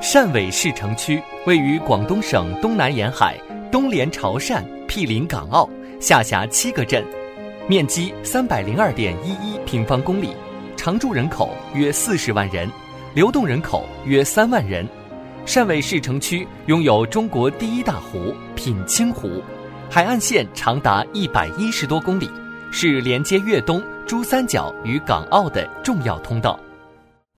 汕尾市城区位于广东省东南沿海，东连潮汕，毗邻港澳，下辖7个镇，面积302.11平方公里，常住人口约40万人，流动人口约3万人。汕尾市城区拥有中国第一大湖品清湖，海岸线长达110多公里，是连接粤东、珠三角与港澳的重要通道。